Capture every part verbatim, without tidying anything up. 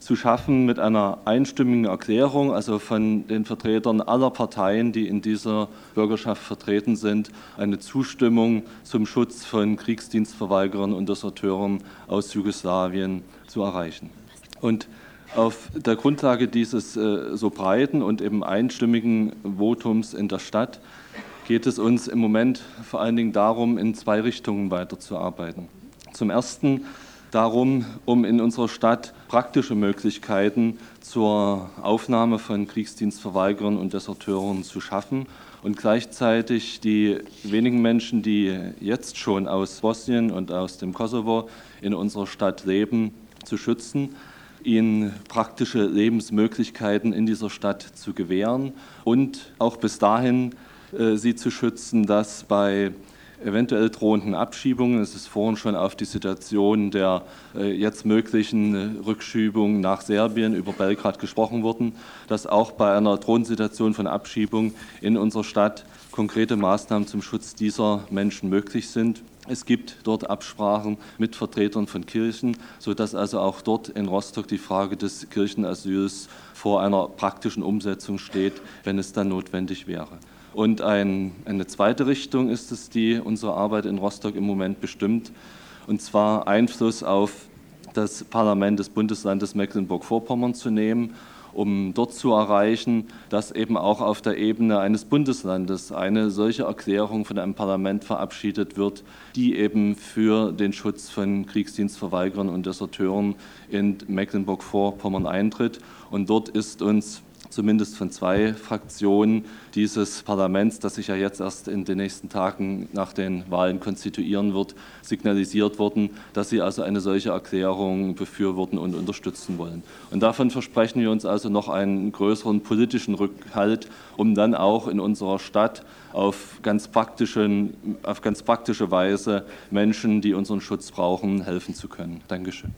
zu schaffen mit einer einstimmigen Erklärung, also von den Vertretern aller Parteien, die in dieser Bürgerschaft vertreten sind, eine Zustimmung zum Schutz von Kriegsdienstverweigerern und Deserteuren aus Jugoslawien zu erreichen. Und auf der Grundlage dieses äh, so breiten und eben einstimmigen Votums in der Stadt geht es uns im Moment vor allen Dingen darum, in zwei Richtungen weiterzuarbeiten. Zum Ersten darum, um in unserer Stadt praktische Möglichkeiten zur Aufnahme von Kriegsdienstverweigerern und Deserteuren zu schaffen und gleichzeitig die wenigen Menschen, die jetzt schon aus Bosnien und aus dem Kosovo in unserer Stadt leben, zu schützen, ihnen praktische Lebensmöglichkeiten in dieser Stadt zu gewähren und auch bis dahin äh, sie zu schützen, dass bei eventuell drohenden Abschiebungen, es ist vorhin schon auf die Situation der äh, jetzt möglichen äh, Rückschiebung nach Serbien über Belgrad gesprochen worden, dass auch bei einer drohenden Situation von Abschiebung in unserer Stadt konkrete Maßnahmen zum Schutz dieser Menschen möglich sind. Es gibt dort Absprachen mit Vertretern von Kirchen, sodass also auch dort in Rostock die Frage des Kirchenasyls vor einer praktischen Umsetzung steht, wenn es dann notwendig wäre. Und ein, eine zweite Richtung ist es, die unsere Arbeit in Rostock im Moment bestimmt, und zwar Einfluss auf das Parlament des Bundeslandes Mecklenburg-Vorpommern zu nehmen, um dort zu erreichen, dass eben auch auf der Ebene eines Bundeslandes eine solche Erklärung von einem Parlament verabschiedet wird, die eben für den Schutz von Kriegsdienstverweigerern und Deserteuren in Mecklenburg-Vorpommern eintritt. Und dort ist uns zumindest von zwei Fraktionen dieses Parlaments, das sich ja jetzt erst in den nächsten Tagen nach den Wahlen konstituieren wird, signalisiert worden, dass sie also eine solche Erklärung befürworten und unterstützen wollen. Und davon versprechen wir uns also noch einen größeren politischen Rückhalt, um dann auch in unserer Stadt auf ganz, praktischen, auf ganz praktische Weise Menschen, die unseren Schutz brauchen, helfen zu können. Dankeschön.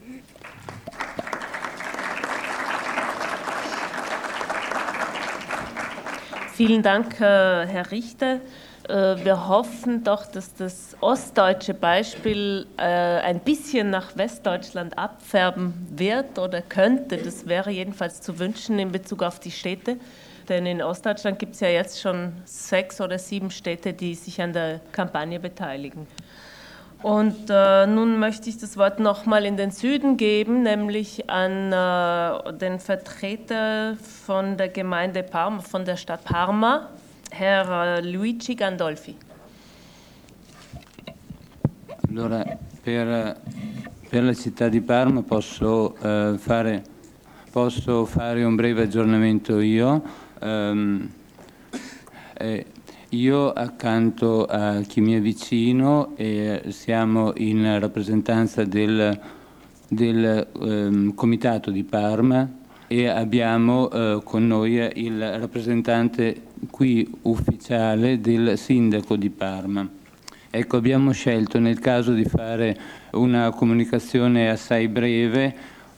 Vielen Dank, Herr Richter. Wir hoffen doch, dass das ostdeutsche Beispiel ein bisschen nach Westdeutschland abfärben wird oder könnte. Das wäre jedenfalls zu wünschen in Bezug auf die Städte. Denn in Ostdeutschland gibt es ja jetzt schon sechs oder sieben Städte, die sich an der Kampagne beteiligen. Und äh, nun möchte ich das Wort nochmal in den Süden geben, nämlich an äh, den Vertreter von der Gemeinde Parma, von der Stadt Parma, Herr äh, Luigi Gandolfi. Allora, per, per la città di Parma posso, eh, fare, posso fare un breve aggiornamento io. Um, eh, Io accanto a chi mi è vicino eh, siamo in rappresentanza del, del eh, Comitato di Parma e abbiamo eh, con noi il rappresentante qui ufficiale del Sindaco di Parma. Ecco, abbiamo scelto nel caso di fare una comunicazione assai breve,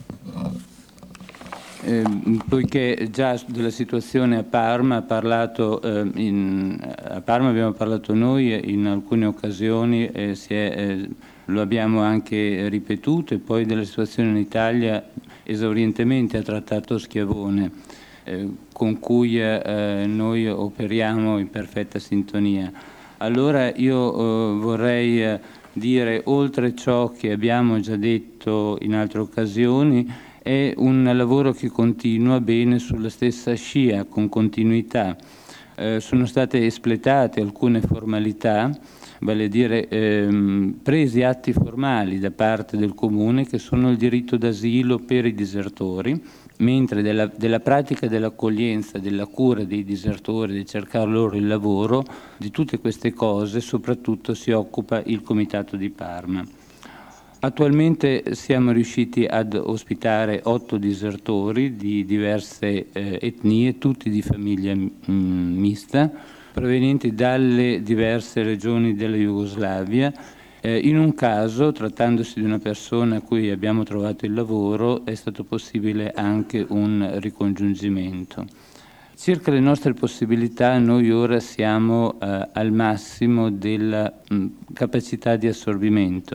Eh, poiché già della situazione a Parma ha parlato, eh, in, a Parma abbiamo parlato noi in alcune occasioni, eh, si è, eh, lo abbiamo anche ripetuto, e poi della situazione in Italia esaurientemente ha trattato Schiavone, eh, con cui eh, noi operiamo in perfetta sintonia. Allora io eh, vorrei eh, dire, oltre ciò che abbiamo già detto in altre occasioni, è un lavoro che continua bene sulla stessa scia, con continuità. Eh, sono state espletate alcune formalità, vale a dire ehm, presi atti formali da parte del Comune, che sono il diritto d'asilo per i disertori, mentre della, della pratica dell'accoglienza, della cura dei disertori, di cercare loro il lavoro, di tutte queste cose soprattutto si occupa il Comitato di Parma. Attualmente siamo riusciti ad ospitare otto disertori di diverse eh, etnie, tutti di famiglia mh, mista, provenienti dalle diverse regioni della Jugoslavia. Eh, in un caso, trattandosi di una persona a cui abbiamo trovato il lavoro, è stato possibile anche un ricongiungimento. Circa le nostre possibilità, noi ora siamo eh, al massimo della mh, capacità di assorbimento.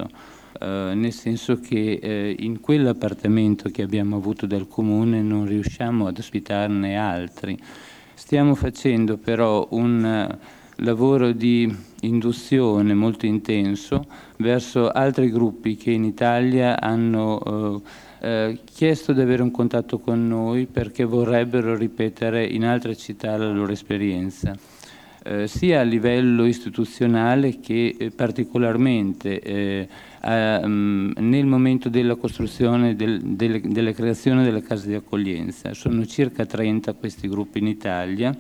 eh, nel senso che eh, in quell'appartamento che abbiamo avuto dal comune non riusciamo ad ospitarne altri. Stiamo facendo però un lavoro di induzione molto intenso verso altri gruppi che in Italia hanno eh, eh, chiesto di avere un contatto con noi perché vorrebbero ripetere in altre città la loro esperienza, eh, sia a livello istituzionale che eh, particolarmente eh, a, um, nel momento della costruzione del, delle, della creazione delle case di accoglienza. Sono circa trenta questi gruppi in Italia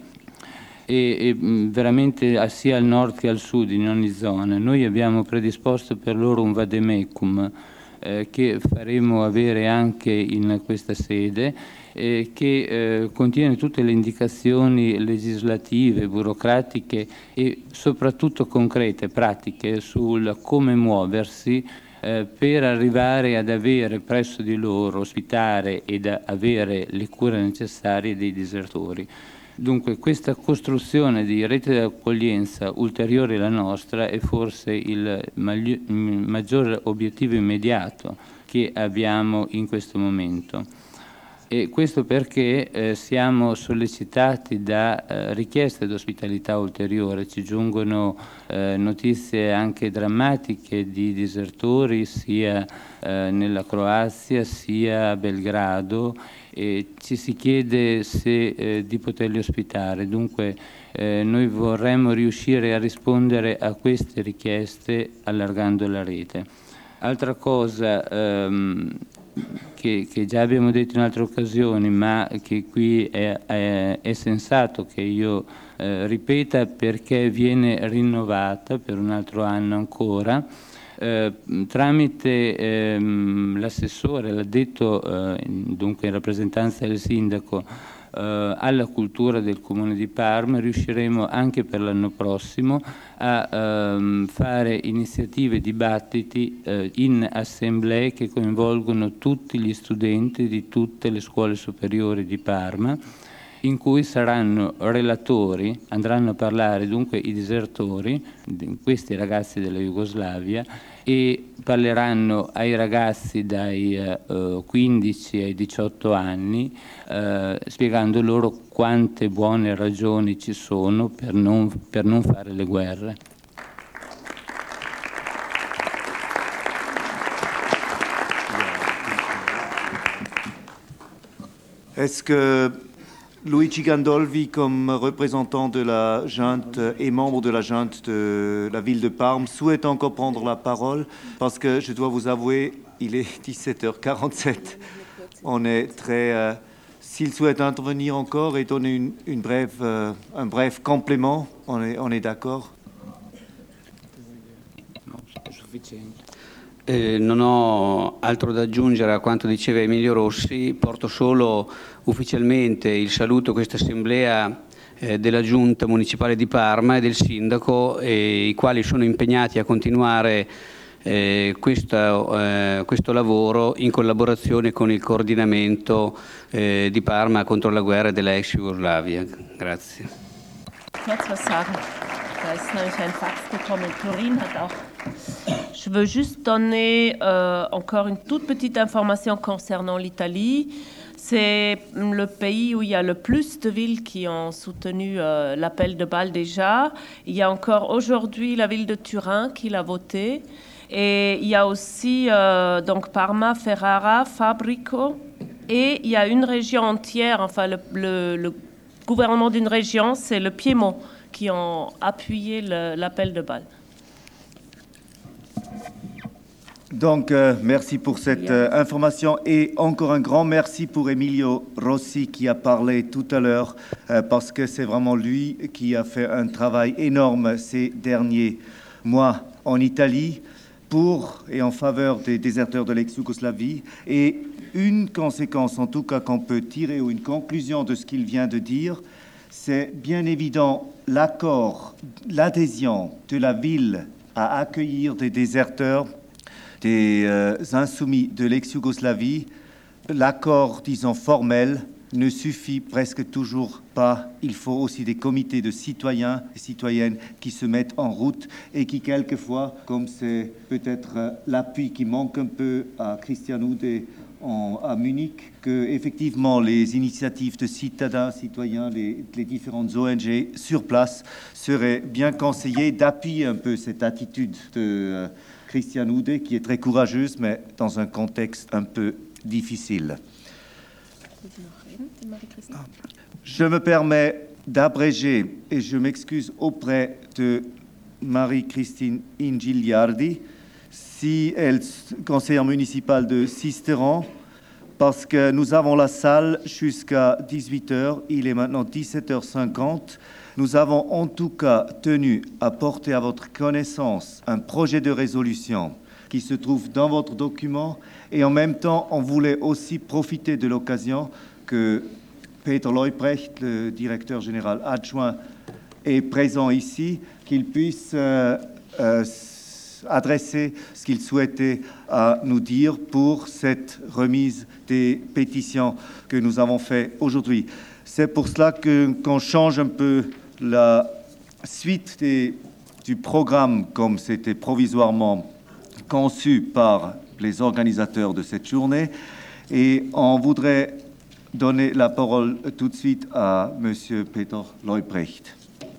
e, e veramente sia al nord che al sud in ogni zona. Noi abbiamo predisposto per loro un vademecum eh, che faremo avere anche in questa sede, eh, che eh, contiene tutte le indicazioni legislative, burocratiche e soprattutto concrete, pratiche sul come muoversi eh, per arrivare ad avere presso di loro, ospitare ed avere le cure necessarie dei disertori. Dunque questa costruzione di rete di accoglienza ulteriore alla nostra è forse il maggior obiettivo immediato che abbiamo in questo momento. E questo perché eh, siamo sollecitati da eh, richieste di ospitalità ulteriore. Ci giungono eh, notizie anche drammatiche di disertori sia eh, nella Croazia sia a Belgrado, e ci si chiede se eh, di poterli ospitare. Dunque eh, noi vorremmo riuscire a rispondere a queste richieste allargando la rete. Altra cosa ehm, che, che già abbiamo detto in altre occasioni, ma che qui è, è, è sensato che io eh, ripeta perché viene rinnovata per un altro anno ancora, Eh, tramite ehm, l'assessore, l'ha detto eh, dunque in rappresentanza del sindaco, eh, alla cultura del Comune di Parma, riusciremo anche per l'anno prossimo a ehm, fare iniziative, dibattiti eh, in assemblee che coinvolgono tutti gli studenti di tutte le scuole superiori di Parma, in cui saranno relatori, andranno a parlare dunque i disertori, questi ragazzi della Jugoslavia, e parleranno ai ragazzi dai eh, quindici ai diciotto anni, eh, spiegando loro quante buone ragioni ci sono per non, per non fare le guerre. Est-ce que Luigi Gandolfi, comme représentant de la junte et membre de la junte de la ville de Parme, souhaite encore prendre la parole? Parce que je dois vous avouer, il est dix-sept heures quarante-sept. On est très... Euh, s'il souhaite intervenir encore et donner une, une brève, euh, un bref complément, on est, on est d'accord? Eh, non ho altro da aggiungere a quanto diceva Emilio Rossi, porto solo ufficialmente il saluto a questa assemblea eh, della Giunta Municipale di Parma e del Sindaco, eh, i quali sono impegnati a continuare eh, questa, eh, questo lavoro in collaborazione con il coordinamento eh, di Parma contro la guerra della ex Jugoslavia. Grazie. Da ist nämlich ein Fax gekommen. Turin hat auch. Je veux juste donner euh, encore une toute petite information concernant l'Italie. C'est le pays où il y a le plus de villes qui ont soutenu euh, l'appel de Bâle déjà. Il y a encore aujourd'hui la ville de Turin qui l'a voté. Et il y a aussi euh, donc Parma, Ferrara, Fabrico. Et il y a une région entière, enfin le, le, le gouvernement d'une région, c'est le Piémont, qui ont appuyé le, l'appel de Bâle. Donc, euh, merci pour cette euh, information et encore un grand merci pour Emilio Rossi qui a parlé tout à l'heure euh, parce que c'est vraiment lui qui a fait un travail énorme ces derniers mois en Italie pour et en faveur des déserteurs de l'ex-Yougoslavie. Et une conséquence en tout cas qu'on peut tirer ou une conclusion de ce qu'il vient de dire, c'est bien évident l'accord, l'adhésion de la ville à accueillir des déserteurs, des euh, insoumis de l'ex-Yougoslavie, l'accord, disons, formel ne suffit presque toujours pas. Il faut aussi des comités de citoyens et citoyennes qui se mettent en route et qui, quelquefois, comme c'est peut-être l'appui qui manque un peu à Christian Ude en, à Munich, que effectivement les initiatives de citadins, citoyens, les, les différentes O N G sur place seraient bien conseillées d'appuyer un peu cette attitude de euh, Christian Ude, qui est très courageuse, mais dans un contexte un peu difficile. Je me permets d'abréger et je m'excuse auprès de Marie-Christine Ingiliardi, si elle est conseillère municipale de Sisteron, parce que nous avons la salle jusqu'à dix-huit heures, il est maintenant dix-sept heures cinquante. Nous avons en tout cas tenu à porter à votre connaissance un projet de résolution qui se trouve dans votre document, et en même temps, on voulait aussi profiter de l'occasion que Peter Leubrecht, le directeur général adjoint, est présent ici, qu'il puisse euh, euh, adresser ce qu'il souhaitait à nous dire pour cette remise des pétitions que nous avons fait aujourd'hui. C'est pour cela que, qu'on change un peu la suite des, du programme comme c'était provisoirement conçu par les organisateurs de cette journée, et on voudrait donner la parole tout de suite à Monsieur Peter Leubrecht.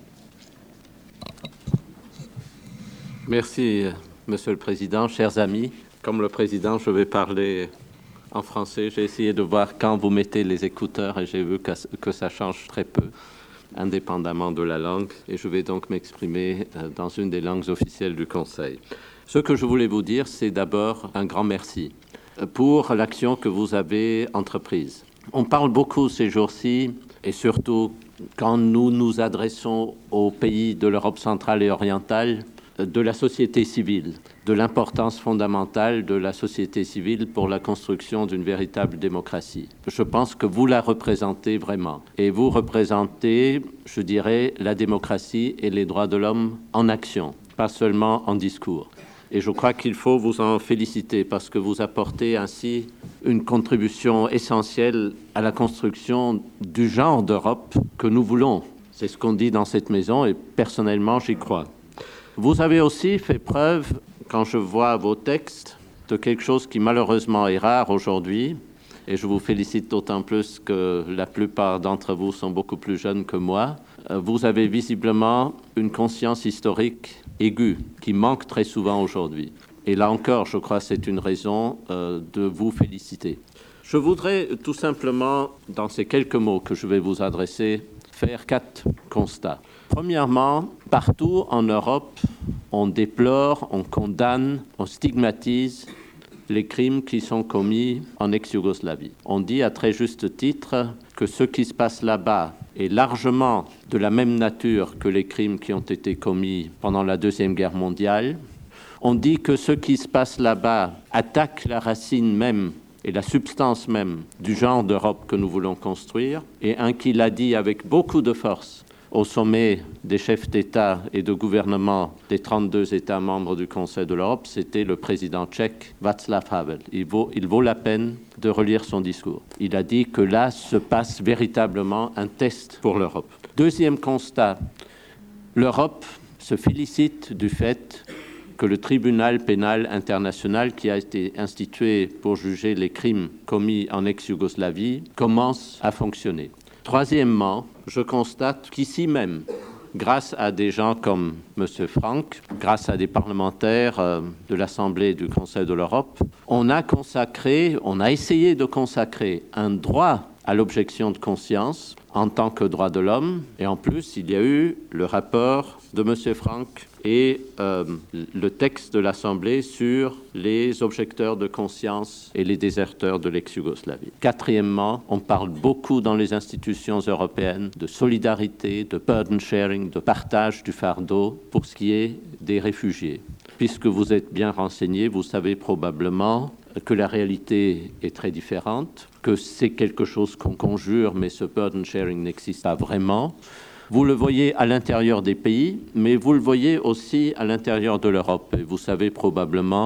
Merci, Monsieur le Président, chers amis. Comme le Président, je vais parler en français. J'ai essayé de voir quand vous mettez les écouteurs et j'ai vu que, que ça change très peu, indépendamment de la langue, et je vais donc m'exprimer dans une des langues officielles du Conseil. Ce que je voulais vous dire, c'est d'abord un grand merci pour l'action que vous avez entreprise. On parle beaucoup ces jours-ci, et surtout quand nous nous adressons aux pays de l'Europe centrale et orientale, de la société civile, de l'importance fondamentale de la société civile pour la construction d'une véritable démocratie. Je pense que vous la représentez vraiment. Et vous représentez, je dirais, la démocratie et les droits de l'homme en action, pas seulement en discours. Et je crois qu'il faut vous en féliciter parce que vous apportez ainsi une contribution essentielle à la construction du genre d'Europe que nous voulons. C'est ce qu'on dit dans cette maison et personnellement, j'y crois. Vous avez aussi fait preuve, quand je vois vos textes, de quelque chose qui malheureusement est rare aujourd'hui. Et je vous félicite d'autant plus que la plupart d'entre vous sont beaucoup plus jeunes que moi. Vous avez visiblement une conscience historique aiguë qui manque très souvent aujourd'hui. Et là encore, je crois que c'est une raison euh, de vous féliciter. Je voudrais tout simplement, dans ces quelques mots que je vais vous adresser, faire quatre constats. Premièrement, partout en Europe, on déplore, on condamne, on stigmatise les crimes qui sont commis en ex-Yougoslavie. On dit à très juste titre que ce qui se passe là-bas est largement de la même nature que les crimes qui ont été commis pendant la Deuxième Guerre mondiale. On dit que ce qui se passe là-bas attaque la racine même et la substance même du genre d'Europe que nous voulons construire. Et un qui l'a dit avec beaucoup de force au sommet des chefs d'État et de gouvernement des trente-deux États membres du Conseil de l'Europe, c'était le président tchèque Václav Havel. Il vaut, il vaut la peine de relire son discours. Il a dit que là se passe véritablement un test pour l'Europe. Deuxième constat, l'Europe se félicite du fait que le tribunal pénal international qui a été institué pour juger les crimes commis en ex-Yougoslavie commence à fonctionner. Troisièmement, je constate qu'ici même, grâce à des gens comme M. Frank, grâce à des parlementaires euh, de l'Assemblée du Conseil de l'Europe, on a consacré, on a essayé de consacrer un droit à l'objection de conscience en tant que droit de l'homme. Et en plus, il y a eu le rapport de M. Frank et euh, le texte de l'Assemblée sur les objecteurs de conscience et les déserteurs de l'ex-Yougoslavie. Quatrièmement, on parle beaucoup dans les institutions européennes de solidarité, de burden sharing, de partage du fardeau pour ce qui est des réfugiés. Puisque vous êtes bien renseignés, vous savez probablement que la réalité est très différente, que c'est quelque chose qu'on conjure, mais ce burden sharing n'existe pas vraiment. Vous le voyez à l'intérieur des pays, mais vous le voyez aussi à l'intérieur de l'Europe. Et vous savez probablement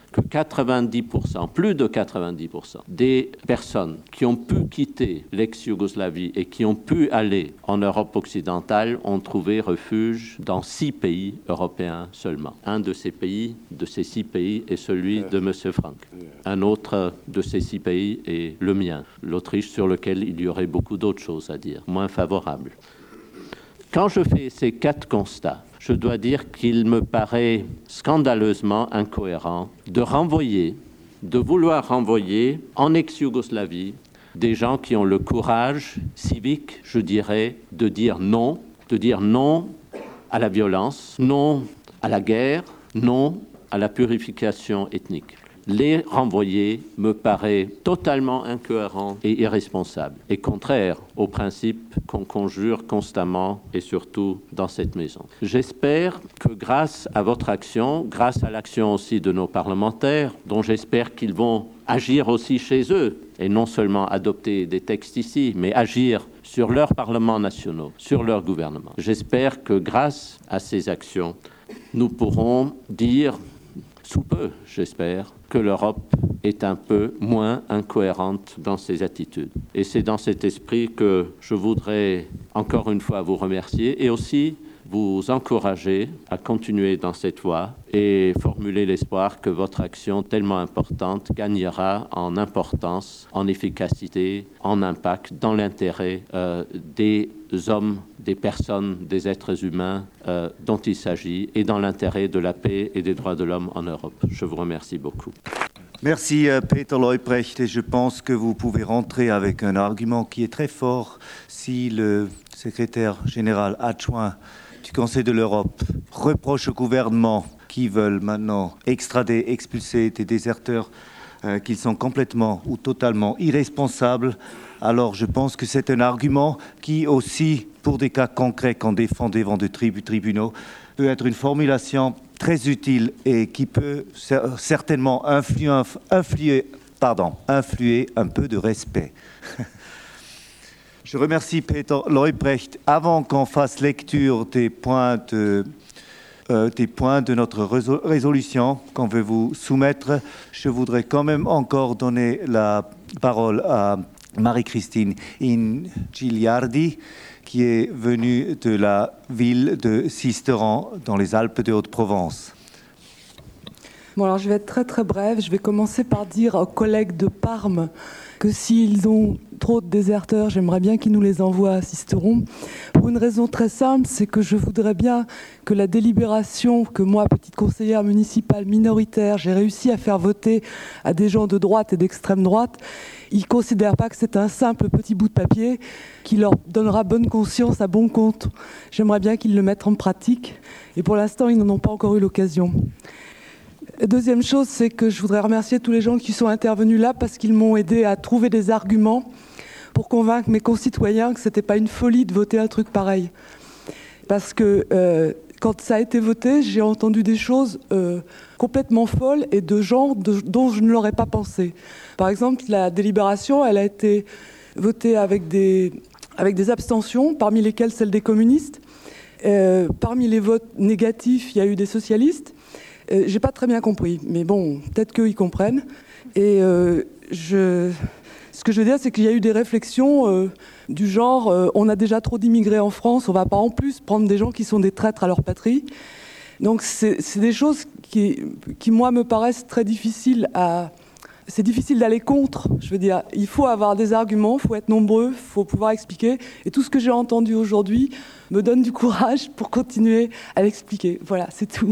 que quatre-vingt-dix pour cent, plus de quatre-vingt-dix pour cent des personnes qui ont pu quitter l'ex-Yougoslavie et qui ont pu aller en Europe occidentale ont trouvé refuge dans six pays européens seulement. Un de ces pays, de ces six pays, est celui de M. Frank. Un autre de ces six pays est le mien, l'Autriche, sur lequel il y aurait beaucoup d'autres choses à dire, moins favorables. Quand je fais ces quatre constats, je dois dire qu'il me paraît scandaleusement incohérent de renvoyer, de vouloir renvoyer en ex-Yougoslavie des gens qui ont le courage civique, je dirais, de dire non, de dire non à la violence, non à la guerre, non à la purification ethnique. Les renvoyer me paraît totalement incohérent et irresponsable, et contraire aux principes qu'on conjure constamment et surtout dans cette maison. J'espère que grâce à votre action, grâce à l'action aussi de nos parlementaires, dont j'espère qu'ils vont agir aussi chez eux, et non seulement adopter des textes ici, mais agir sur leurs parlements nationaux, sur leur gouvernement. J'espère que grâce à ces actions, nous pourrons dire, sous peu, j'espère, que l'Europe est un peu moins incohérente dans ses attitudes. Et c'est dans cet esprit que je voudrais encore une fois vous remercier et aussi vous encourager à continuer dans cette voie et formuler l'espoir que votre action tellement importante gagnera en importance, en efficacité, en impact, dans l'intérêt euh, des hommes, des personnes, des êtres humains euh, dont il s'agit et dans l'intérêt de la paix et des droits de l'homme en Europe. Je vous remercie beaucoup. Merci Peter Leubrecht et je pense que vous pouvez rentrer avec un argument qui est très fort si le secrétaire général adjoint du Conseil de l'Europe reproche au gouvernement qui veulent maintenant extrader, expulser des déserteurs euh, qu'ils sont complètement ou totalement irresponsables. Alors je pense que c'est un argument qui aussi, pour des cas concrets qu'on défend devant de tribus, tribunaux, peut être une formulation très utile et qui peut certainement influer, influer, pardon, influer un peu de respect. Je remercie Peter Leubrecht. Avant qu'on fasse lecture des points de, euh, des points de notre résolution qu'on veut vous soumettre, je voudrais quand même encore donner la parole à Marie-Christine Ingiliardi, qui est venue de la ville de Sisteron, dans les Alpes de Haute-Provence. Bon, alors je vais être très très brève. Je vais commencer par dire aux collègues de Parme que s'ils ont trop de déserteurs, j'aimerais bien qu'ils nous les envoient à Sisteron. Pour une raison très simple, c'est que je voudrais bien que la délibération que moi, petite conseillère municipale minoritaire, j'ai réussi à faire voter à des gens de droite et d'extrême droite, ils ne considèrent pas que c'est un simple petit bout de papier qui leur donnera bonne conscience à bon compte. J'aimerais bien qu'ils le mettent en pratique et pour l'instant, ils n'en ont pas encore eu l'occasion. Deuxième chose, c'est que je voudrais remercier tous les gens qui sont intervenus là parce qu'ils m'ont aidé à trouver des arguments pour convaincre mes concitoyens que ce n'était pas une folie de voter un truc pareil. Parce que euh, quand ça a été voté, j'ai entendu des choses euh, complètement folles et de gens de, dont je ne l'aurais pas pensé. Par exemple, la délibération, elle a été votée avec des, avec des abstentions, parmi lesquelles celle des communistes. Euh, parmi les votes négatifs, il y a eu des socialistes. Euh, j'ai pas très bien compris, mais bon, peut-être qu'eux, ils comprennent. Et euh, je... ce que je veux dire, c'est qu'il y a eu des réflexions euh, du genre euh, on a déjà trop d'immigrés en France, on va pas en plus prendre des gens qui sont des traîtres à leur patrie. Donc c'est, c'est des choses qui, qui, moi, me paraissent très difficiles à... C'est difficile d'aller contre. Je veux dire, il faut avoir des arguments, il faut être nombreux, il faut pouvoir expliquer. Et tout ce que j'ai entendu aujourd'hui me donne du courage pour continuer à l'expliquer. Voilà, c'est tout.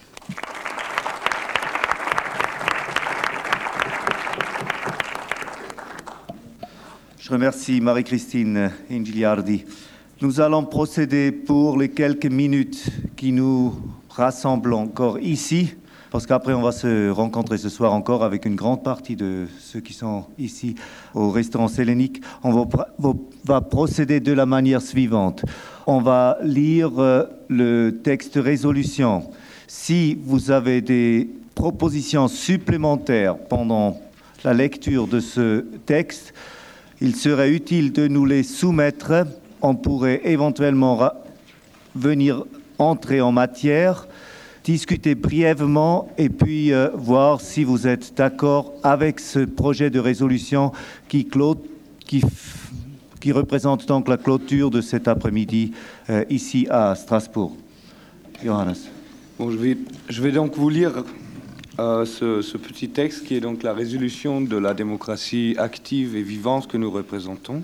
Je remercie Marie-Christine Ingiliardi. Nous allons procéder pour les quelques minutes qui nous rassemblent encore ici, parce qu'après on va se rencontrer ce soir encore avec une grande partie de ceux qui sont ici au restaurant Sélénique. On va, va procéder de la manière suivante. On va lire le texte résolution. Si vous avez des propositions supplémentaires pendant la lecture de ce texte, il serait utile de nous les soumettre. On pourrait éventuellement ra- venir entrer en matière. discuter brièvement et puis euh, voir si vous êtes d'accord avec ce projet de résolution qui, clôt, qui, qui représente donc la clôture de cet après-midi euh, ici à Strasbourg. Johannes. Bon, je vais, je vais donc vous lire euh, ce, ce petit texte qui est donc la résolution de la démocratie active et vivante que nous représentons.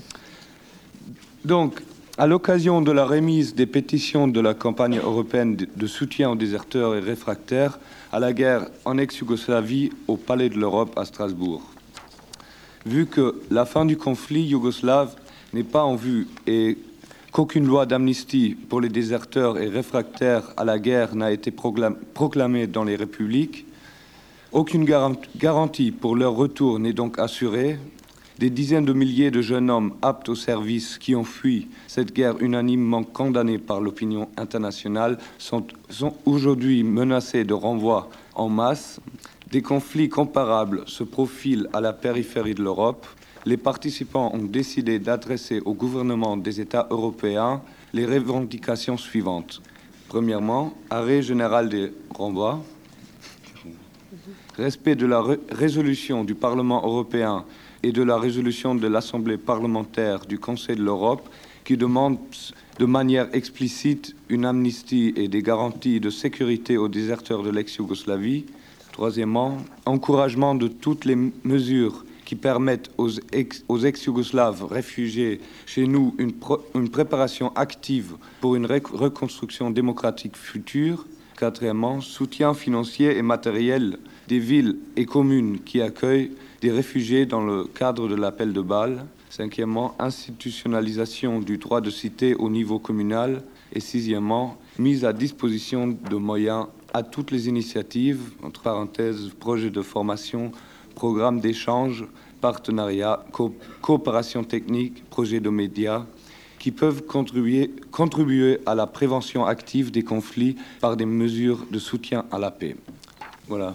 Donc, à l'occasion de la remise des pétitions de la campagne européenne de soutien aux déserteurs et réfractaires à la guerre en ex-Yougoslavie au Palais de l'Europe à Strasbourg. Vu que la fin du conflit yougoslave n'est pas en vue et qu'aucune loi d'amnistie pour les déserteurs et réfractaires à la guerre n'a été proclamée dans les républiques, aucune garantie pour leur retour n'est donc assurée. Des dizaines de milliers de jeunes hommes aptes au service qui ont fui cette guerre unanimement condamnée par l'opinion internationale sont, sont aujourd'hui menacés de renvoi en masse. Des conflits comparables se profilent à la périphérie de l'Europe. Les participants ont décidé d'adresser au gouvernement des États européens les revendications suivantes. Premièrement, arrêt général des renvois, respect de la ré- résolution du Parlement européen et de la résolution de l'Assemblée parlementaire du Conseil de l'Europe qui demande de manière explicite une amnistie et des garanties de sécurité aux déserteurs de l'ex-Yougoslavie. Troisièmement, encouragement de toutes les mesures qui permettent aux, ex, aux ex-Yougoslaves réfugiés chez nous une, pro, une préparation active pour une ré, reconstruction démocratique future. Quatrièmement, soutien financier et matériel des villes et communes qui accueillent des réfugiés dans le cadre de l'appel de Bâle. Cinquièmement, institutionnalisation du droit de cité au niveau communal. Et sixièmement, mise à disposition de moyens à toutes les initiatives, entre parenthèses, projets de formation, programmes d'échange, partenariats, co- coopération technique, projets de médias, qui peuvent contribuer, contribuer à la prévention active des conflits par des mesures de soutien à la paix. Voilà.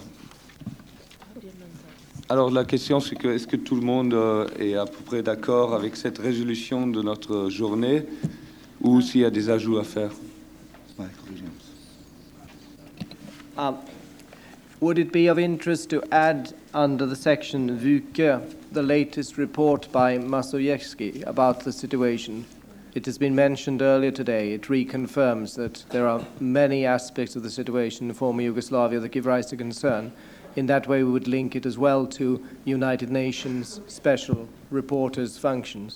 Alors la question, c'est que est-ce que tout le monde euh, est à peu près d'accord avec cette résolution de notre journée ou s'il y a des ajouts à faire? Um, would it be of interest to add under the section Vuke the latest report by Masoyevsky about the situation? It has been mentioned earlier today. It reconfirms that there are many aspects of the situation in former Yugoslavia that give rise to concern. In that way, we would link it as well to United Nations special reporters' functions.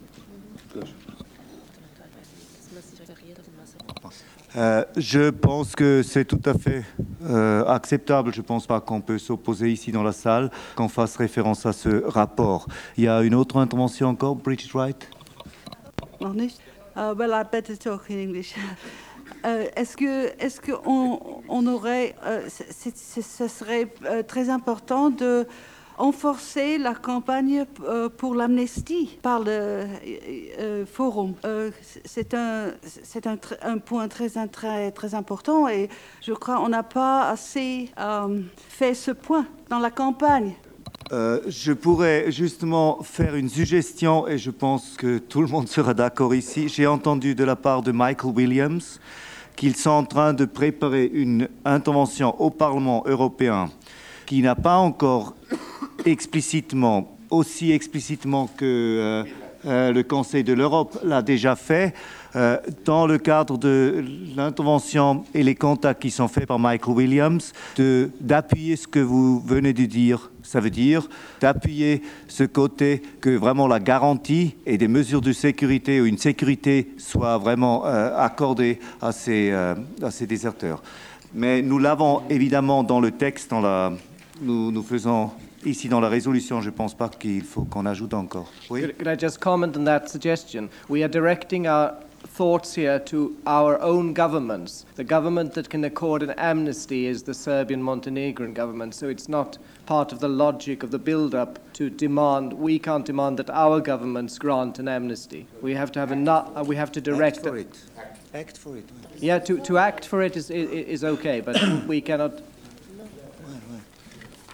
Euh, je pense que c'est tout à fait euh, acceptable. Je ne pense pas qu'on peut s'opposer ici dans la salle, qu'on fasse référence à ce rapport. Il y a une autre intervention encore, Bridget Wright. Uh, well, I better talk in English. Euh, est-ce que, est-ce qu'on on aurait, euh, c'est, c'est, ce serait euh, très important de renforcer la campagne euh, pour l'amnistie par le euh, forum. Euh, c'est un, c'est un, un point très, très, très important et je crois qu'on n'a pas assez euh, fait ce point dans la campagne. Euh, je pourrais justement faire une suggestion et je pense que tout le monde sera d'accord ici. J'ai entendu de la part de Michael Williams qu'ils sont en train de préparer une intervention au Parlement européen qui n'a pas encore explicitement, aussi explicitement que euh, euh, le Conseil de l'Europe l'a déjà fait, euh, dans le cadre de l'intervention et les contacts qui sont faits par Michael Williams, de, d'appuyer ce que vous venez de dire. Ça veut dire d'appuyer ce côté que vraiment la garantie et des mesures de sécurité ou une sécurité soient vraiment euh, accordées à ces, euh, à ces déserteurs. Mais nous l'avons évidemment dans le texte, dans la, nous, nous faisons ici dans la résolution, je ne pense pas qu'il faut qu'on ajoute encore. Oui? Could, could I just comment on that suggestion? We are directing our thoughts here to our own governments. The government that can accord an amnesty is the Serbian-Montenegrin government, so it's not part of the logic of the build-up to demand, we can't demand that our governments grant an amnesty. We have to have a, uh, we have to direct... Act for it. Act for it. Yeah, to, to act for it is, is, is okay, but we cannot...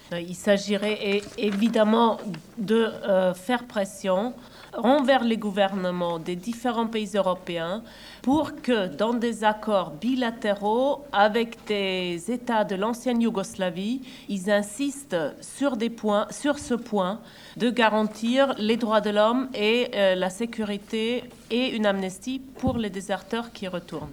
Il s'agirait évidemment de euh, faire pression envers les gouvernements des différents pays européens pour que dans des accords bilatéraux avec des États de l'ancienne Yougoslavie, ils insistent sur, des points, sur ce point de garantir les droits de l'homme et euh, la sécurité et une amnistie pour les déserteurs qui retournent.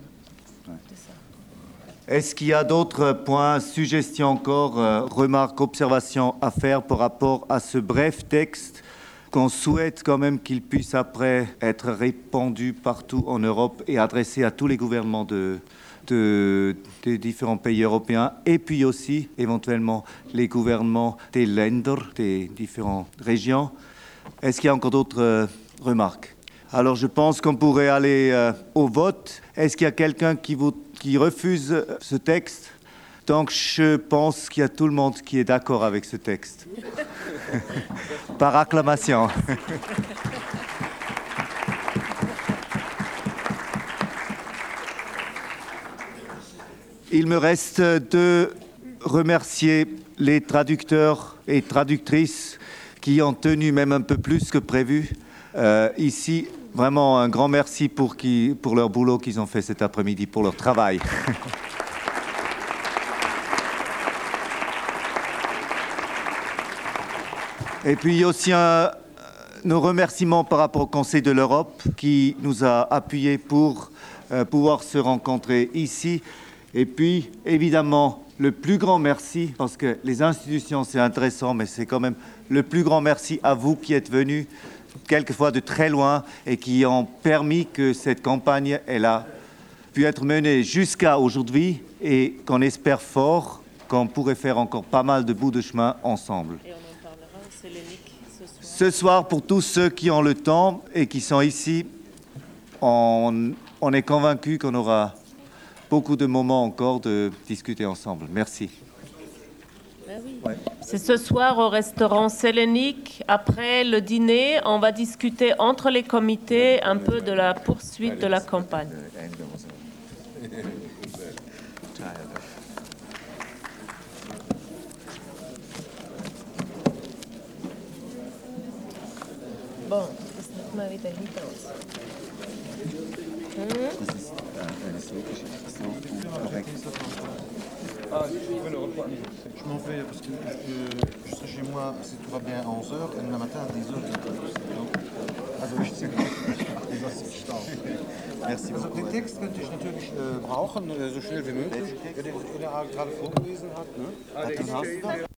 Est-ce qu'il y a d'autres points, suggestions encore, euh, remarques, observations à faire par rapport à ce bref texte qu'on souhaite quand même qu'il puisse après être répandu partout en Europe et adressé à tous les gouvernements de, de, des différents pays européens et puis aussi éventuellement les gouvernements des Länder, des différentes régions. Est-ce qu'il y a encore d'autres euh, remarques? Alors je pense qu'on pourrait aller euh, au vote. Est-ce qu'il y a quelqu'un qui, vous, qui refuse ce texte? Donc je pense qu'il y a tout le monde qui est d'accord avec ce texte. Par acclamation. Il me reste de remercier les traducteurs et traductrices qui ont tenu même un peu plus que prévu. Euh, ici, vraiment un grand merci pour, qui, pour leur boulot qu'ils ont fait cet après-midi, pour leur travail. Et puis aussi un, nos remerciements par rapport au Conseil de l'Europe qui nous a appuyés pour euh, pouvoir se rencontrer ici. Et puis, évidemment, le plus grand merci, parce que les institutions, c'est intéressant, mais c'est quand même le plus grand merci à vous qui êtes venus, quelquefois de très loin, et qui ont permis que cette campagne, elle a pu être menée jusqu'à aujourd'hui, et qu'on espère fort qu'on pourrait faire encore pas mal de bouts de chemin ensemble. Et on en parlera au Sélénique ce soir. Ce soir, pour tous ceux qui ont le temps et qui sont ici, on, on est convaincus qu'on aura beaucoup de moments encore de discuter ensemble. Merci. Ben oui. Ouais. C'est ce soir au restaurant Sélénique. Après le dîner, on va discuter entre les comités un peu de la poursuite de la campagne. Bon, das ist mal wieder hinter uns. Hm? Das ist eine slogische so korrekt. Je m'en vais parce que je, je serai chez moi, si tout va bien, à onze heures et demain matin à dix heures. Also ich Merci beaucoup. Also den Text könnte ich natürlich äh, brauchen, äh, so schnell wie möglich, der, der gerade vorgelesen hat. Ne?